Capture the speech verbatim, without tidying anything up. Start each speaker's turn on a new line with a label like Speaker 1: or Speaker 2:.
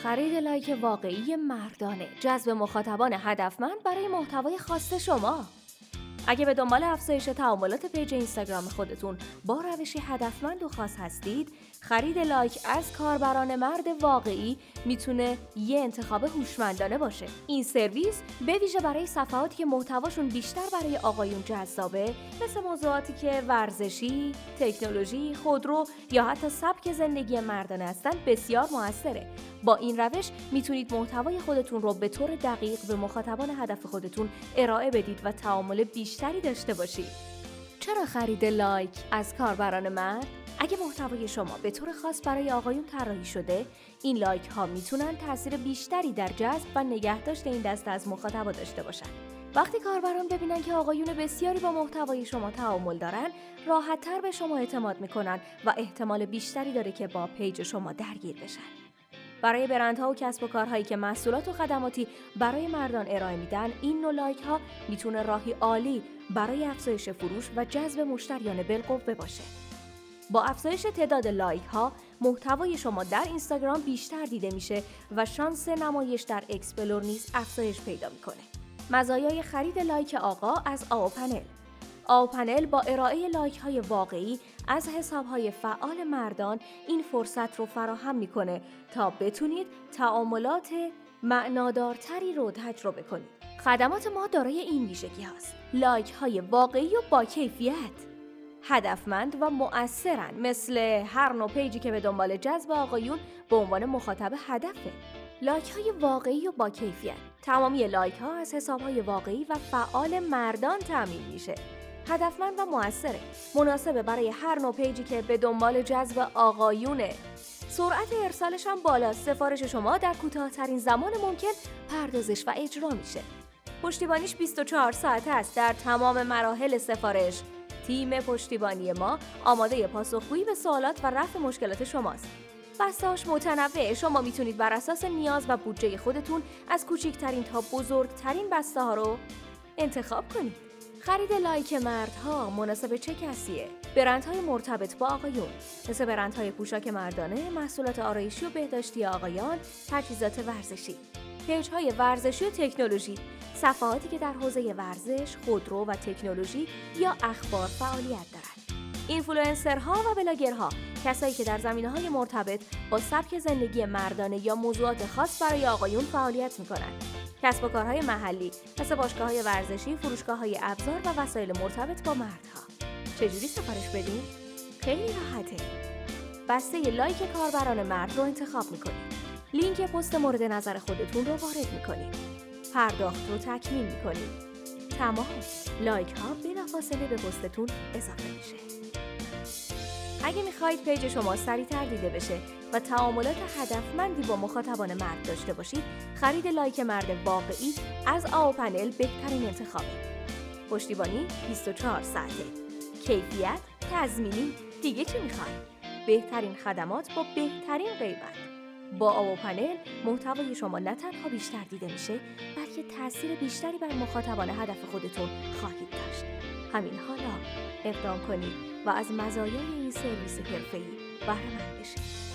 Speaker 1: خرید لایک واقعی مردانه، جذب مخاطبان هدفمند برای محتوای خاص شما. اگه به دنبال افزایش تعاملات پیج اینستاگرام خودتون با روشی هدفمند و خاص هستید، خرید لایک از کاربران مرد واقعی میتونه یه انتخاب هوشمندانه باشه. این سرویس به ویژه برای صفحاتی که محتواشون بیشتر برای آقایون جذابه، مثل موضوعاتی که ورزشی، تکنولوژی، خودرو یا حتی سبک زندگی مردانه هستن بسیار موثره. با این روش میتونید محتوای خودتون رو به طور دقیق به مخاطبان هدف خودتون ارائه بدید و تعامل بیشتری داشته باشید. چرا خرید لایک از کاربران مرد؟ اگه محتوای شما به طور خاص برای آقایون طراحی شده، این لایک ها میتونن تاثیر بیشتری در جذب و نگهداشت این دسته از مخاطبا داشته باشن. وقتی کاربران ببینن که آقایون بسیاری با محتوای شما تعامل دارن، راحت‌تر به شما اعتماد میکنن و احتمال بیشتری داره که با پیج شما درگیر بشن. برای برندها و کسب و کارهایی که محصولات و خدماتی برای مردان ارائه میدن، این نوع لایک ها میتونه راهی عالی برای افزایش فروش و جذب مشتریان بالقوه باشه. با افزایش تعداد لایک ها، محتوای شما در اینستاگرام بیشتر دیده میشه و شانس نمایش در اکسپلور نیز افزایش پیدا میکنه. مزایای خرید لایک آقا از آو پنل. آو پنل با ارائه لایک های واقعی از حساب های فعال مردان این فرصت رو فراهم میکنه تا بتونید تعاملات معنادارتری رو تجربه کنید. خدمات ما دارای این ویژگی هست: لایک های واقعی و با کیفیت، هدفمند و مؤثرن، مثل هر نوع پیجی که به دنبال جذب آقایون به عنوان مخاطب هدفه. لایک های واقعی و با کیفیت. تمامی لایک ها از حساب های واقعی و فعال مردان تامین میشه. هدفمند و مؤثره، مناسبه برای هر نوع پیجی که به دنبال جذب آقایونه. سرعت ارسالش هم بالاست. سفارش شما در کوتاه‌ترین زمان ممکن پردازش و اجرا میشه. پشتیبانیش بیست و چهار ساعته است در تمام مراحل سفارش. تیم پشتیبانی ما آماده پاسخگویی به سوالات و رفع مشکلات شماست. بسته‌هاش متنوع، شما میتونید بر اساس نیاز و بودجه خودتون از کوچکترین تا بزرگترین بسته‌ها رو انتخاب کنید. خرید لایک مردها مناسب چه کسیه؟ برندهای مرتبط با آقایون، مثل برندهای پوشاک مردانه، محصولات آرایشی و بهداشتی آقایان، تجهیزات ورزشی، پیج‌های ورزشی و تکنولوژی، صفحاتی که در حوزه ورزش، خودرو و تکنولوژی یا اخبار فعالیت دارند. اینفلوئنسرها و بلاگرها، کسایی که در زمینه‌های مرتبط با سبک زندگی مردانه یا موضوعات خاص برای آقایون فعالیت می‌کنند. کسب و کارهای محلی، مثل باشگاه‌های ورزشی، فروشگاه‌های ابزار و وسایل مرتبط با مردها. چجوری سفارش بدین؟ خیلی راحته. بسته لایک کاربران مرد رو انتخاب می‌کنید. لینک پست مورد نظر خودتون رو وارد می‌کنید. پرداخت رو تکمیل می‌کنید. تمام. لایک ها بلافاصله به پستتون اضافه میشه. اگه میخواید پیج شما سریعتر دیده بشه و تعاملات هدفمندی با مخاطبان مرد داشته باشید، خرید لایک مرد واقعی از آو پنل بهترین انتخابه. پشتیبانی بیست و چهار ساعته. کیفیت تضمینی. دیگه چی میخواید؟ بهترین خدمات با بهترین قیمت. با آو پنل محتوای شما نه تنها بیشتر دیده میشه، بلکه تاثیر بیشتری بر مخاطبان هدف خودتون خواهید داشت. همین حالا اقدام کنید و از مزایای این سرویس حرفه‌ای بهره مند بشید.